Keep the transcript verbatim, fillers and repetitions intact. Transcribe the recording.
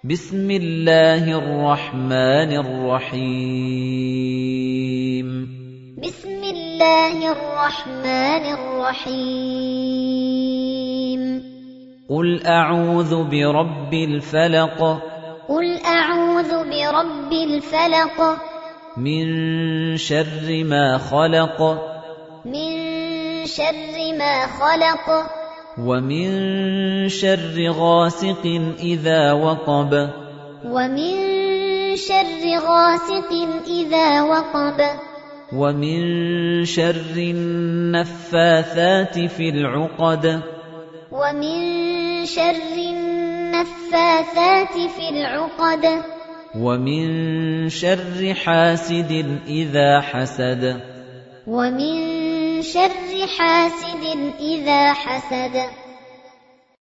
بسم الله الرحمن الرحيم بسم الله الرحمن الرحيم قل أعوذ برب الفلق قل أعوذ برب الفلق من شر ما خلق من شر ما خلق ومن شر غاسق إذا وقب ومن شر غاسق إذا وقب ومن شر النفاثات في العقد ومن شر النفاثات في العقد ومن شر حاسد إذا حسد ومن شر حاسد إذا حسد